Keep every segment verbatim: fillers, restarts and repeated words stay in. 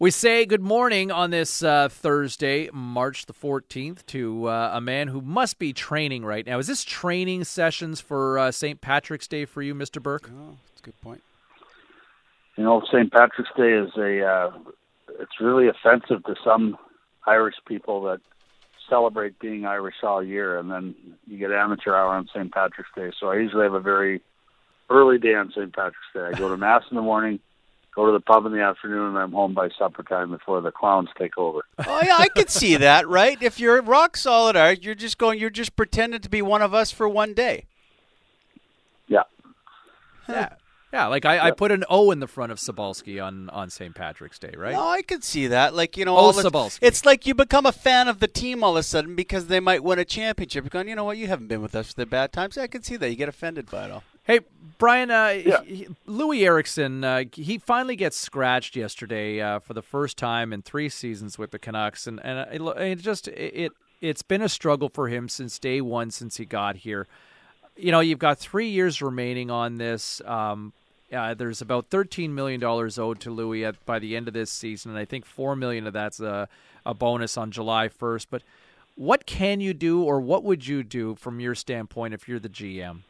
We say good morning on this uh, Thursday, March the fourteenth, to uh, a man who must be training right now. Is this training sessions for uh, Saint Patrick's Day for you, Mister Burke? Oh, that's a good point. You know, Saint Patrick's Day is a, uh, it's really offensive to some Irish people that celebrate being Irish all year, and then you get amateur hour on Saint Patrick's Day. So I usually have a very early day on Saint Patrick's Day. I go to Mass in the morning, go to the pub in the afternoon, and I'm home by supper time before the clowns take over. Oh yeah, I could see that, right? If you're rock solid art, you're just going, you're just pretending to be one of us for one day. Yeah. Yeah. Yeah, like I, I put an O in the front of Cybulski on, on Saint Patrick's Day, right? No, I could see that. Like, you know, Oh, all the, Cybulski. it's like you become a fan of the team all of a sudden because they might win a championship. You're going, you know what, you haven't been with us for the bad times. I can see that. You get offended by it all. Hey, Brian, uh, Yeah. he, Louis Eriksson, uh, he finally gets scratched yesterday uh, for the first time in three seasons with the Canucks, and and it, it just it it's been a struggle for him since day one, since he got here. You know, you've got three years remaining on this. Um, uh, there's about thirteen million dollars owed to Louis at, by the end of this season, and I think four million dollars of that's a, a bonus on July first. But what can you do, or what would you do from your standpoint if you're the G M?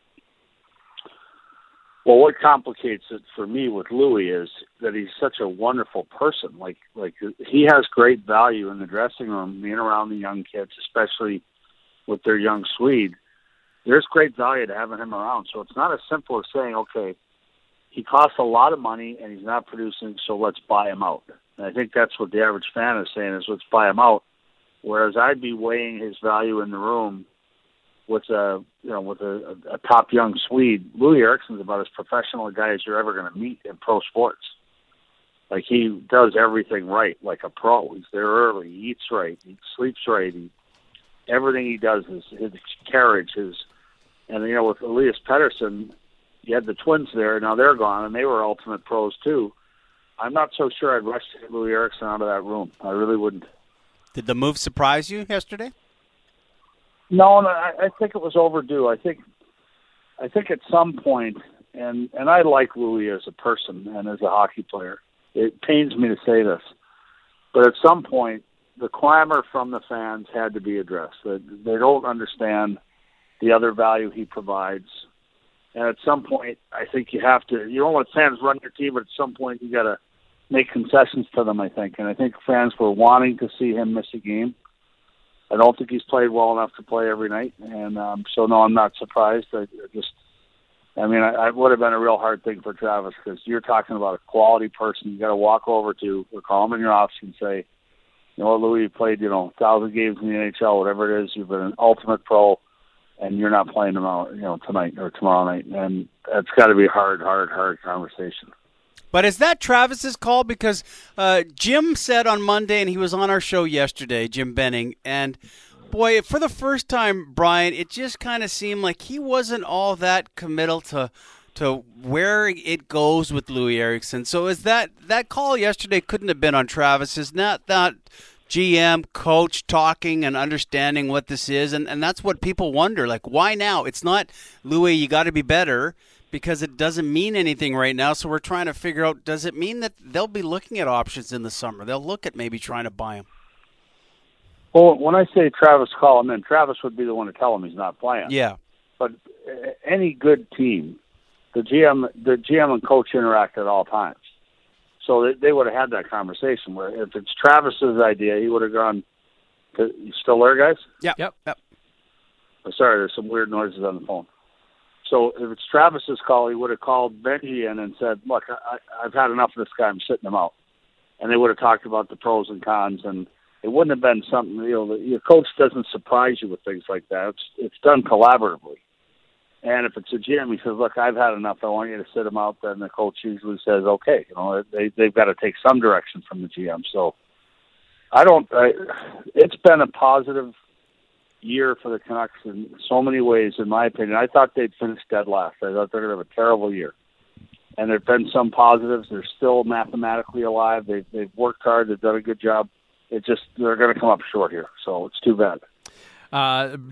Well, what complicates it for me with Louis is that he's such a wonderful person. Like, like he has great value in the dressing room, being around the young kids, especially with their young Swede. There's great value to having him around. So it's not as simple as saying, okay, he costs a lot of money and he's not producing, so let's buy him out. And I think that's what the average fan is saying is let's buy him out. Whereas I'd be weighing his value in the room with a you know with a, a top young Swede. Louis Eriksson's about as professional a guy as you're ever going to meet in pro sports. Like, he does everything right, like a pro. He's there early. He eats right. He sleeps right. He, everything he does is his carriage, his and you know with Elias Pettersson, you had the Twins there. Now they're gone, and they were ultimate pros too. I'm not so sure I'd rush to get Louis Eriksson out of that room. I really wouldn't. Did the move surprise you yesterday? No, no, I, I think it was overdue. I think, I think at some point, and and I like Louis as a person and as a hockey player. It pains me to say this, but at some point, the clamor from the fans had to be addressed. That they don't understand the other value he provides, and at some point, I think you have to. You don't let fans run your team, but at some point, you got to make concessions to them. I think, and I think fans were wanting to see him miss a game. I don't think he's played well enough to play every night, and um, so no, I'm not surprised. I, I just, I mean, I, I would have been a real hard thing for Travis because you're talking about a quality person. You got to walk over to or call him in your office and say, you know what, Louis, you played, you know, thousand games in the N H L, whatever it is. You've been an ultimate pro, and you're not playing tomorrow, you know, tonight or tomorrow night, and that's got to be a hard, hard, hard conversation. But is that Travis's call? Because uh, Jim said on Monday, and he was on our show yesterday, Jim Benning, and boy, for the first time, Brian, it just kind of seemed like he wasn't all that committal to to where it goes with Louis Eriksson. So is that that call yesterday couldn't have been on Travis? Is not that G M, coach talking and understanding what this is? And, and that's what people wonder, like, why now? It's not, Louis, you got to be better, because it doesn't mean anything right now. So we're trying to figure out, does it mean that they'll be looking at options in the summer? They'll look at maybe trying to buy him. Well, when I say Travis call him in, Travis would be the one to tell him he's not playing. Yeah. But any good team, the G M, the G M and coach interact at all times. So they, they would have had that conversation where if it's Travis's idea, he would have gone, you still there, guys? Yeah. Yep. Yep. Oh, sorry, there's some weird noises on the phone. So if it's Travis's call, he would have called Benji in and said, look, I, I've had enough of this guy. I'm sitting him out. And they would have talked about the pros and cons, and it wouldn't have been something, you know, the, your coach doesn't surprise you with things like that. It's, it's done collaboratively. And if it's a G M, he says, look, I've had enough. I want you to sit him out. Then the coach usually says, okay. You know, they, they've got to take some direction from the G M. So I don't, I, it's been a positive year for the Canucks in so many ways, in my opinion. I thought they'd finish dead last. I thought they're going to have a terrible year. And there have been some positives. They're still mathematically alive. They've, they've worked hard. They've done a good job. It just, they're going to come up short here. So it's too bad. Uh,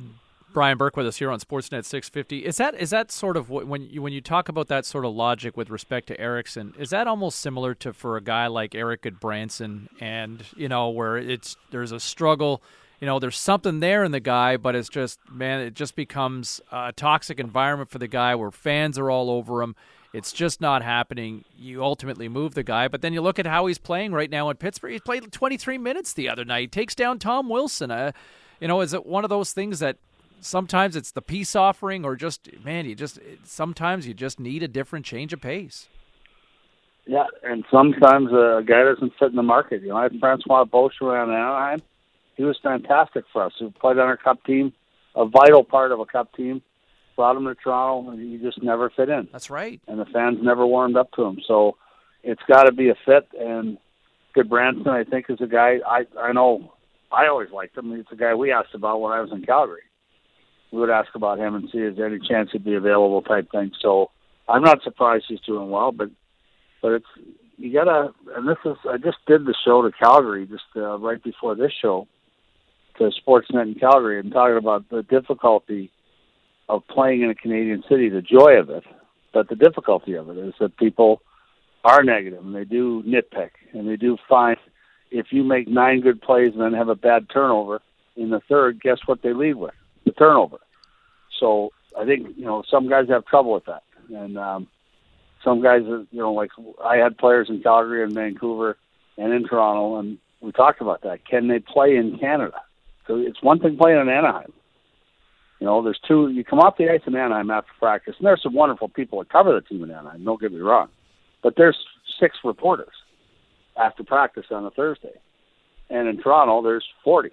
Brian Burke with us here on Sportsnet six fifty. Is that is that sort of what, when you when you talk about that sort of logic with respect to Eriksson, is that almost similar to for a guy like Erik Goodbranson, and you know where it's there's a struggle, you know there's something there in the guy, but it's just man it just becomes a toxic environment for the guy where fans are all over him. It's just not happening. You ultimately move the guy, but then you look at how he's playing right now in Pittsburgh. He played twenty-three minutes the other night. He takes down Tom Wilson. Uh, you know, is it one of those things that sometimes it's the peace offering, or just man, you just sometimes you just need a different change of pace. Yeah, and sometimes a guy doesn't fit in the market. You know, I had Francois Beauchamp around Anaheim. He was fantastic for us. He played on our Cup team, a vital part of a Cup team. Brought him to Toronto, and he just never fit in. That's right. And the fans never warmed up to him. So it's got to be a fit. And Goodbranson, I think, is a guy I I know. I always liked him. He's a guy we asked about when I was in Calgary. We would ask about him and see is there any chance he'd be available type thing. So I'm not surprised he's doing well, but but it's you gotta. And this is I just did the show to Calgary just uh, right before this show to Sportsnet in Calgary and talking about the difficulty of playing in a Canadian city, the joy of it, but the difficulty of it is that people are negative and they do nitpick and they do find if you make nine good plays and then have a bad turnover in the third, guess what they lead with? The turnover. So I think, you know, some guys have trouble with that. And um, some guys, you know, like I had players in Calgary and Vancouver and in Toronto, and we talked about that. Can they play in Canada? So it's one thing playing in Anaheim. You know, there's two, you come off the ice in Anaheim after practice, and there's some wonderful people that cover the team in Anaheim, don't get me wrong. But there's six reporters after practice on a Thursday. And in Toronto, there's forty.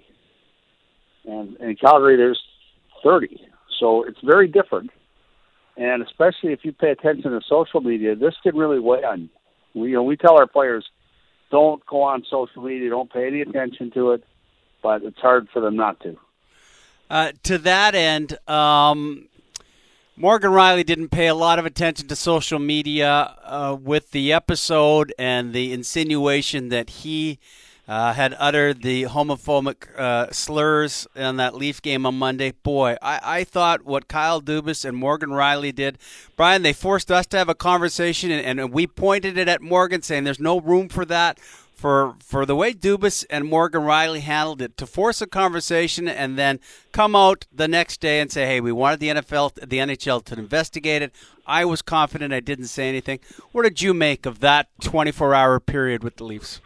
And in Calgary, there's thirty. So it's very different. And especially if you pay attention to social media, this can really weigh on you. We, you know, we tell our players, don't go on social media, don't pay any attention to it, but it's hard for them not to. Uh, to that end, um, Morgan Rielly didn't pay a lot of attention to social media uh, with the episode and the insinuation that he uh, had uttered the homophobic uh, slurs in that Leaf game on Monday. Boy, I, I thought what Kyle Dubas and Morgan Rielly did, Brian, they forced us to have a conversation, and, and we pointed it at Morgan, saying there's no room for that. For for the way Dubas and Morgan Rielly handled it, to force a conversation and then come out the next day and say, hey, we wanted the N F L, the N H L to investigate it. I was confident I didn't say anything. What did you make of that twenty-four hour period with the Leafs?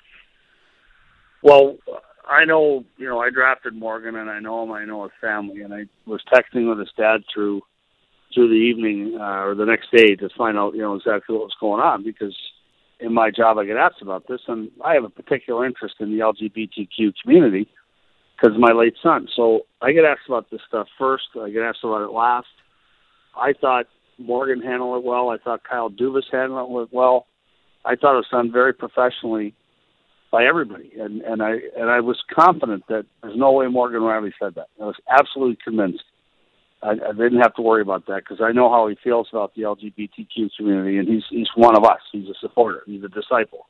Well, I know, you know, I drafted Morgan, and I know him, I know his family, and I was texting with his dad through through the evening uh, or the next day to find out, you know, exactly what was going on, because in my job I get asked about this, and I have a particular interest in the L G B T Q community because of my late son. So I get asked about this stuff first. I get asked about it last. I thought Morgan handled it well. I thought Kyle Dubas handled it well. I thought it was done very professionally by everybody, and, and I and I was confident that there's no way Morgan Rielly said that. I was absolutely convinced. I, I didn't have to worry about that because I know how he feels about the L G B T Q community, and he's he's one of us. He's a supporter. He's a disciple.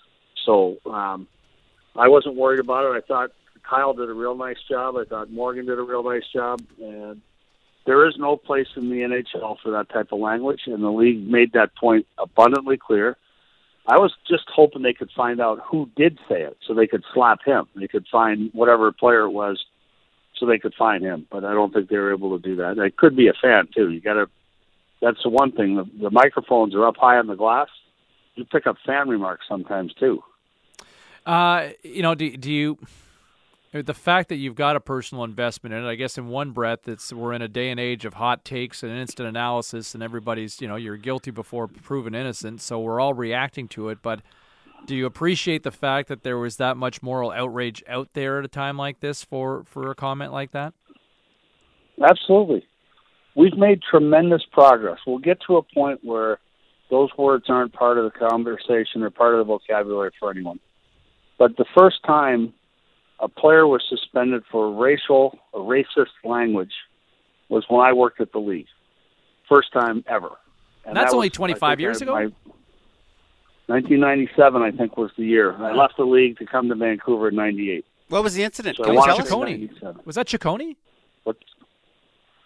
So um, I wasn't worried about it. I thought Kyle did a real nice job. I thought Morgan did a real nice job. And there is no place in the N H L for that type of language, and the league made that point abundantly clear. I was just hoping they could find out who did say it so they could slap him. They could find whatever player it was so they could find him, but I don't think they were able to do that. It could be a fan, too. You got to. That's the one thing. The, the microphones are up high on the glass. You pick up fan remarks sometimes, too. Uh, you know, do, do you... The fact that you've got a personal investment in it, I guess in one breath, it's we're in a day and age of hot takes and instant analysis, and everybody's, you know, you're guilty before proven innocent, so we're all reacting to it, but do you appreciate the fact that there was that much moral outrage out there at a time like this for, for a comment like that? Absolutely. We've made tremendous progress. We'll get to a point where those words aren't part of the conversation or part of the vocabulary for anyone. But the first time a player was suspended for racial or racist language was when I worked at the league. First time ever. And that's that only was, twenty-five years ago? My, nineteen ninety-seven, I think, was the year. I left the league to come to Vancouver in ninety-eight. What was the incident? So Can you tell us? Ciccone. Was that Ciccone? What?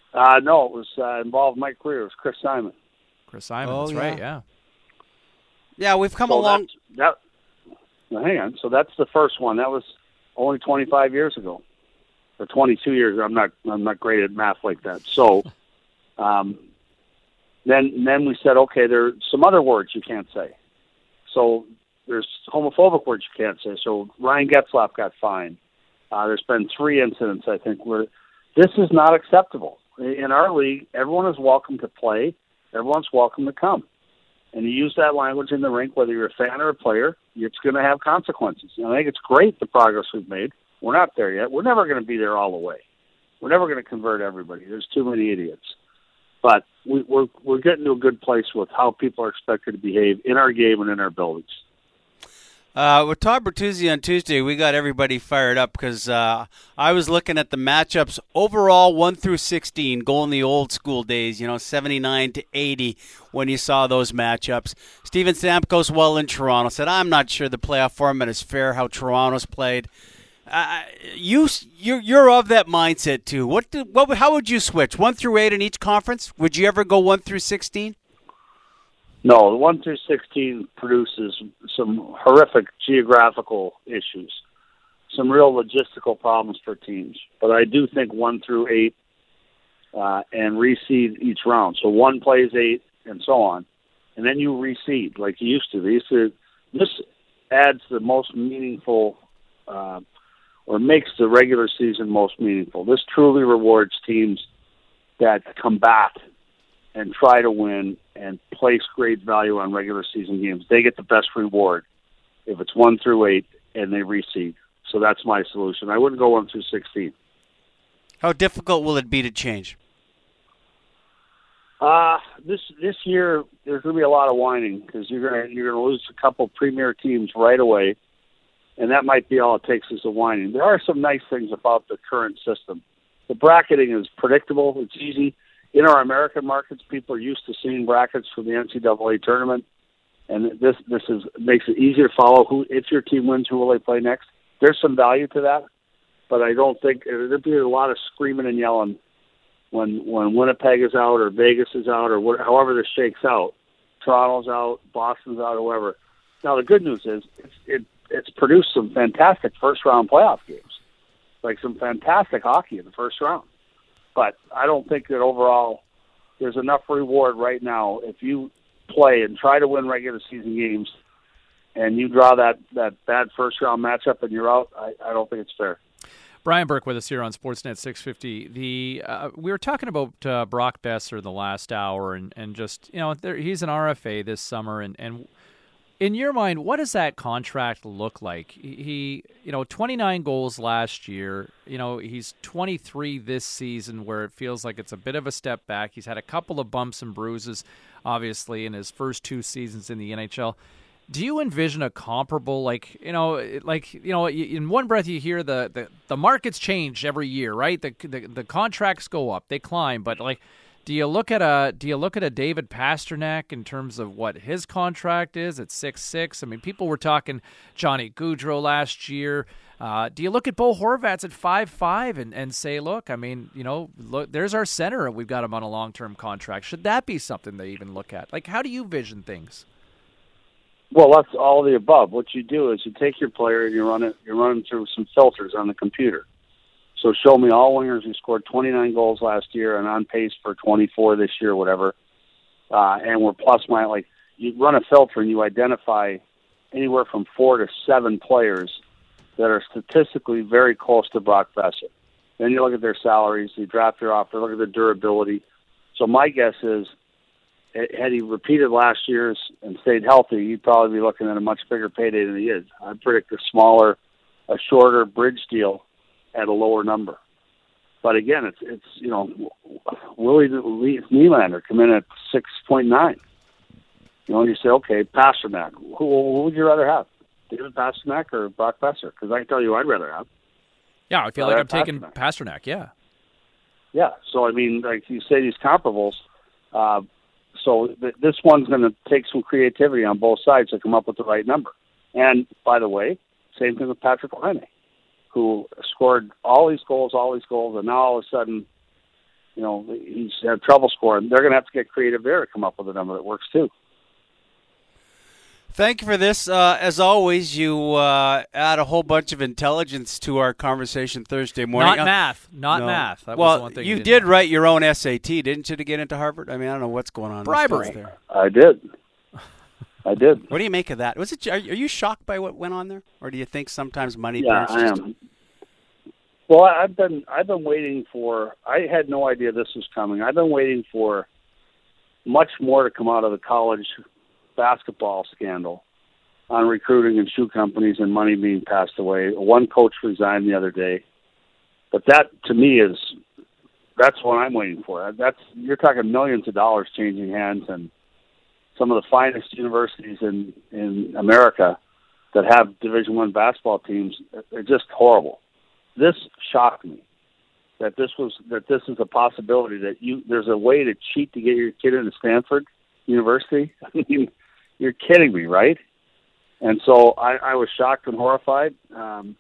Uh, no, it was uh, involved Mike Greer. It was Chris Simon. Chris Simon, Oh, that's yeah. right, yeah. Yeah, we've come so along. That, now, hang on. So that's the first one. That was only twenty-five years ago, or twenty-two years. I'm not. I'm not great at math like that. So, um, then then we said, okay, there are some other words you can't say. So there's homophobic words you can't say. So Ryan Getzlaf got fined. Uh, there's been three incidents, I think, where this is not acceptable. In our league, everyone is welcome to play. Everyone's welcome to come. And you use that language in the rink, whether you're a fan or a player, it's going to have consequences. And I think it's great the progress we've made. We're not there yet. We're never going to be there all the way. We're never going to convert everybody. There's too many idiots. But we, we're we're getting to a good place with how people are expected to behave in our game and in our buildings. Uh, with Todd Bertuzzi on Tuesday, we got everybody fired up because uh, I was looking at the matchups overall, one through sixteen, going the old school days, you know, seventy-nine to eighty when you saw those matchups. Steven Stamkos, well in Toronto, said, I'm not sure the playoff format is fair how Toronto's played. Uh, you, you're, you're of that mindset, too. What, do, what? How would you switch? One through eight in each conference? Would you ever go one through sixteen? No, the one through sixteen produces some horrific geographical issues, some real logistical problems for teams. But I do think one through eight uh, and reseed each round. So one plays eight and so on, and then you reseed like you used to. They used to this adds the most meaningful uh, or makes the regular season most meaningful. This truly rewards teams that come back and try to win and place great value on regular season games. They get the best reward if it's one through eight and they reseed. So that's my solution. I wouldn't go one through sixteen. How difficult will it be to change? Uh, this this year there's going to be a lot of whining because you're going to you're going to lose a couple premier teams right away, and that might be all it takes is the whining. There are some nice things about the current system. The bracketing is predictable. It's easy. In our American markets, people are used to seeing brackets for the N C double A tournament, and this this is makes it easier to follow who if your team wins, who will they play next. There's some value to that, but I don't think there'll be a lot of screaming and yelling when when Winnipeg is out or Vegas is out or what, however this shakes out. Toronto's out, Boston's out, or whoever. Now the good news is it's, it it's produced some fantastic first round playoff games, like some fantastic hockey in the first round. But I don't think that overall there's enough reward right now if you play and try to win regular season games and you draw that, that bad first-round matchup and you're out. I, I don't think it's fair. Brian Burke with us here on Sportsnet six fifty. The uh, we were talking about uh, Brock Boeser the last hour, and, and just, you know, there, he's an R F A this summer, and, and in your mind, what does that contract look like? He, you know, twenty-nine goals last year. You know, he's twenty-three this season, where it feels like it's a bit of a step back. He's had a couple of bumps and bruises, obviously, in his first two seasons in the N H L. Do you envision a comparable, like, you know, like, you know, in one breath you hear the, the, the markets change every year, right? The, the the contracts go up, they climb, but like, do you look at a do you look at a David Pastrnak in terms of what his contract is at six six? I mean, people were talking Johnny Gaudreau last year. Uh, do you look at Bo Horvat's at five five and, and say, look, I mean, you know, look, there's our center, and we've got him on a long-term contract. Should that be something they even look at? Like, how do you vision things? Well, that's all of the above. What you do is you take your player and you run it. You run through some filters on the computer. So show me all wingers who scored twenty-nine goals last year and on pace for twenty-four this year, whatever. Uh, and we're plus minus. Like you run a filter and you identify anywhere from four to seven players that are statistically very close to Brock Boeser. Then you look at their salaries, you draft their offer, look at their durability. So my guess is, had he repeated last year's and stayed healthy, he'd probably be looking at a much bigger payday than he is. I predict a smaller, a shorter bridge deal at a lower number. But again, it's it's you know, Willie Nylander come in at six point nine. You know, and you say, okay, Pastrnak. Who, who would you rather have, David Pastrnak or Brock Boeser? Because I can tell you, I'd rather have. Yeah, I feel I'd like I'm Pastrnak. taking Pastrnak. Yeah. Yeah. So I mean, like you say, these comparables. Uh, So th- this one's going to take some creativity on both sides to come up with the right number. And, by the way, same thing with Patrick Laine, who scored all these goals, all these goals, and now all of a sudden, you know, he's had trouble scoring. They're going to have to get creative there to come up with a number that works too. Thank you for this. Uh, as always, you uh, add a whole bunch of intelligence to our conversation Thursday morning. Not math. Not no. math. That well, was the one thing you you did know. write your own S A T, didn't you, to get into Harvard? I mean, I don't know what's going on. Bribery. There. I did. I did. What do you make of that? Was it? Are you shocked by what went on there, or do you think sometimes money? Yeah, I just... am. Well, I've been I've been waiting for. I had no idea this was coming. I've been waiting for much more to come out of the college basketball scandal on recruiting and shoe companies and money being passed away. One coach resigned the other day, but that to me is that's what I'm waiting for. That's you're talking millions of dollars changing hands, and some of the finest universities in in America that have Division One basketball teams. They're just horrible. This shocked me that this was that this is a possibility that you there's a way to cheat to get your kid into Stanford University. I mean, you're kidding me, right? And so I, I was shocked and horrified. Um,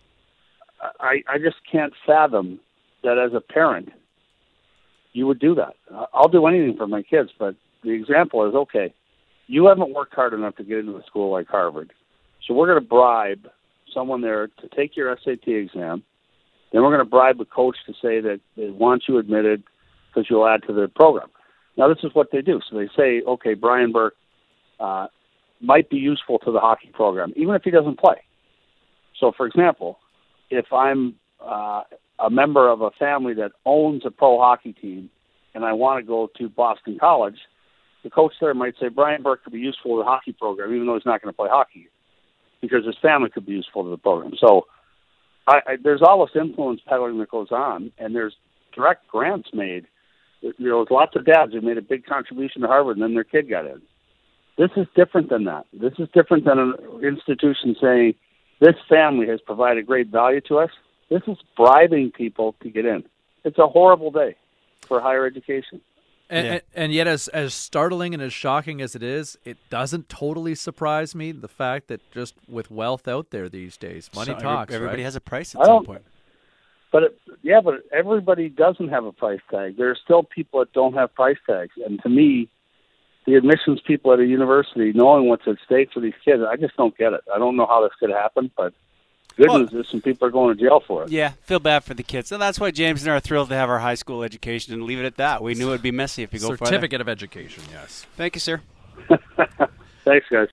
I, I just can't fathom that as a parent you would do that. I'll do anything for my kids, but the example is, okay, you haven't worked hard enough to get into a school like Harvard, so we're going to bribe someone there to take your S A T exam. Then we're going to bribe the coach to say that they want you admitted because you'll add to the program. Now, this is what they do. So they say, okay, Brian Burke uh, might be useful to the hockey program, even if he doesn't play. So, for example, if I'm uh, a member of a family that owns a pro hockey team and I want to go to Boston College, the coach there might say, Brian Burke could be useful to the hockey program, even though he's not going to play hockey, because his family could be useful to the program. So I, I, there's all this influence peddling that goes on, and there's direct grants made. You know, there's lots of dads who made a big contribution to Harvard, and then their kid got in. This is different than that. This is different than an institution saying, this family has provided great value to us. This is bribing people to get in. It's a horrible day for higher education. And, Yeah. and, and yet, as as startling and as shocking as it is, it doesn't totally surprise me, the fact that just with wealth out there these days, money So talks, Everybody right? has a price I at some don't- point. But it, yeah, but everybody doesn't have a price tag. There are still people that don't have price tags. And to me, the admissions people at a university, knowing what's at stake for these kids, I just don't get it. I don't know how this could happen, but good Well- news is some people are going to jail for it. Yeah, feel bad for the kids. So that's why James and I are thrilled to have our high school education and leave it at that. We knew it would be messy if you go further. Certificate of education, yes. Thank you, sir. Thanks, guys.